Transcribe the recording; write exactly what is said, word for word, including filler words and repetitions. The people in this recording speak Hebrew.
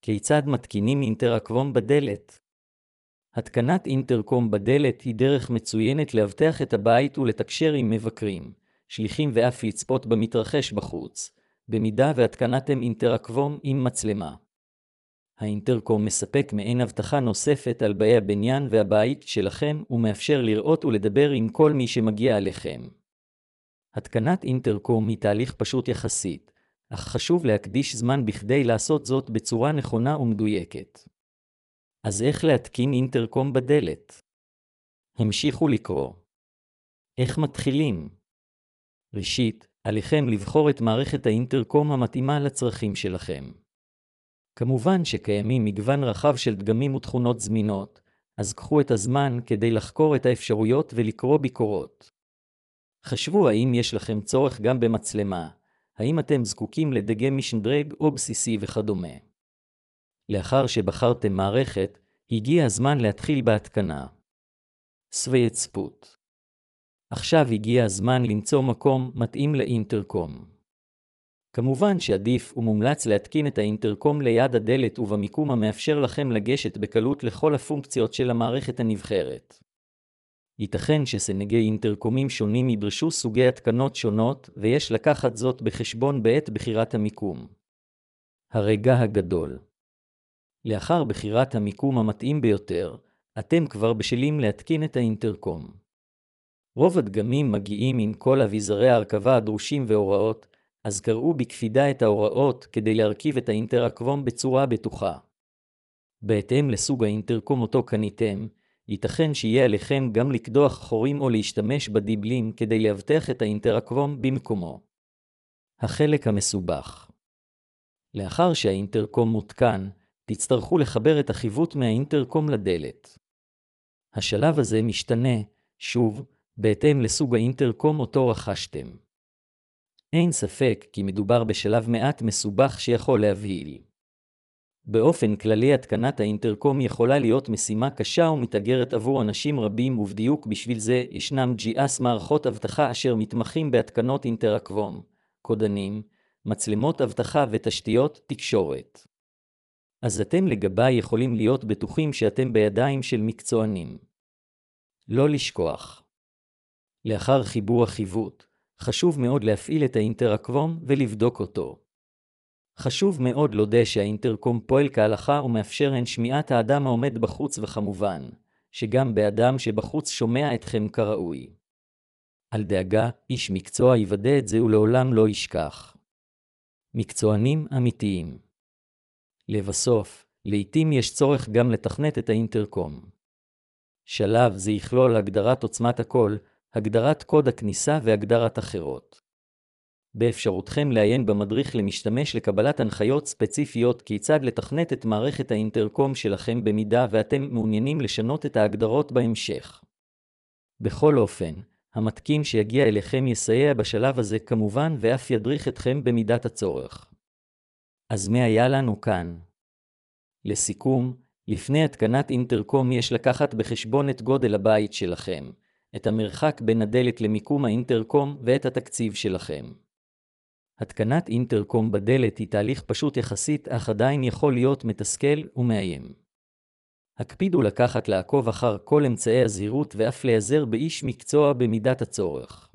כיצד מתקינים אינטראקוום בדלת? התקנת אינטרקום בדלת היא דרך מצוינת להבטח את הבית ולתקשר עם מבקרים, שליחים ואף לצפות במתרחש בחוץ, במידה והתקנתם אינטראקוום עם מצלמה. האינטרקום מספק מעין הבטחה נוספת על באי הבניין והבית שלכם ומאפשר לראות ולדבר עם כל מי שמגיע עליכם. התקנת אינטרקום היא תהליך פשוט יחסית, אך חשוב להקדיש זמן בכדי לעשות זאת בצורה נכונה ומדויקת. אז איך להתקין אינטרקום בדלת? המשיכו לקרוא. איך מתחילים? ראשית, עליכם לבחור את מערכת האינטרקום המתאימה לצרכים שלכם. כמובן שקיימים מגוון רחב של דגמים ותכונות זמינות, אז קחו את הזמן כדי לחקור את האפשרויות ולקרוא ביקורות. חשבו האם יש לכם צורך גם במצלמה, האם אתם זקוקים לדגם משדרג או בסיסי וכדומה. לאחר שבחרתם מערכת, הגיע הזמן להתחיל בהתקנה. סווי צפות. עכשיו הגיע הזמן למצוא מקום מתאים לאינטרקום. כמובן שעדיף ומומלץ להתקין את האינטרקום ליד הדלת ובמיקום המאפשר לכם לגשת בקלות לכל הפונקציות של המערכת הנבחרת. ייתכן שסנגי אינטרקומים שונים ידרשו סוגי התקנות שונות, ויש לקחת זאת בחשבון בעת בחירת המיקום. הרגע הגדול. לאחר בחירת המיקום המתאים ביותר, אתם כבר בשלים להתקין את האינטרקום. רוב הדגמים מגיעים עם כל אביזרי ההרכבה הדרושים והוראות, אז קראו בקפידה את ההוראות כדי להרכיב את האינטרקום בצורה בטוחה. בהתאם לסוג האינטרקום אותו קניתם, ייתכן שיהיה עליכם גם לקדוח חורים או להשתמש בדיבלים כדי להבטח את האינטרקום במקומו. החלק המסובך. לאחר שהאינטרקום מותקן, תצטרכו לחבר את החיווט מהאינטרקום לדלת. השלב הזה משתנה, שוב, בהתאם לסוג האינטרקום אותו רכשתם. אין ספק כי מדובר בשלב מעט מסובך שיכול להבהיל. באופן כללי התקנת האינטרקום יכולה להיות משימה קשה ומתאגרת עבור אנשים רבים ובדיוק בשביל זה ישנם ג'י אס מערכות אבטחה אשר מתמחים בהתקנות אינטרקום, קודנים, מצלמות אבטחה ותשתיות תקשורת. אז אתם לגבי יכולים להיות בטוחים שאתם בידיים של מקצוענים. לא לשכוח. לאחר חיבור החיווט, חשוב מאוד להפעיל את האינטרקום ולבדוק אותו. חשוב מאוד לוודא שהאינטרקום פועל כהלכה ומאפשר הן שמיעת האדם העומד בחוץ וכמובן, שגם באדם שבחוץ שומע אתכם כראוי. אל דאגה, איש מקצוע יוודא את זה ולעולם לא ישכח. מקצוענים אמיתיים. לבסוף, לעתים יש צורך גם לתכנת את האינטרקום. שלב זה יכלול הגדרת עוצמת הקול, הגדרת קוד הכניסה והגדרת אחרות. באפשרותכם לעיין במדריך למשתמש לקבלת הנחיות ספציפיות כיצד לתכנת את מערכת האינטרקום שלכם במידה ואתם מעוניינים לשנות את ההגדרות בהמשך. בכל אופן, המתקין שיגיע אליכם יסייע בשלב הזה כמובן ואף ידריך אתכם במידת הצורך. אז מה היה לנו כאן? לסיכום, לפני התקנת אינטרקום יש לקחת בחשבון את גודל הבית שלכם, את המרחק בין הדלת למיקום האינטרקום ואת התקציב שלכם. התקנת אינטרקום בדלת היא תהליך פשוט יחסית אך עדיין יכול להיות מתסכל ומאיים. הקפידו לקחת לעקוב אחר כל אמצעי הזהירות ואף להיעזר באיש מקצוע במידת הצורך.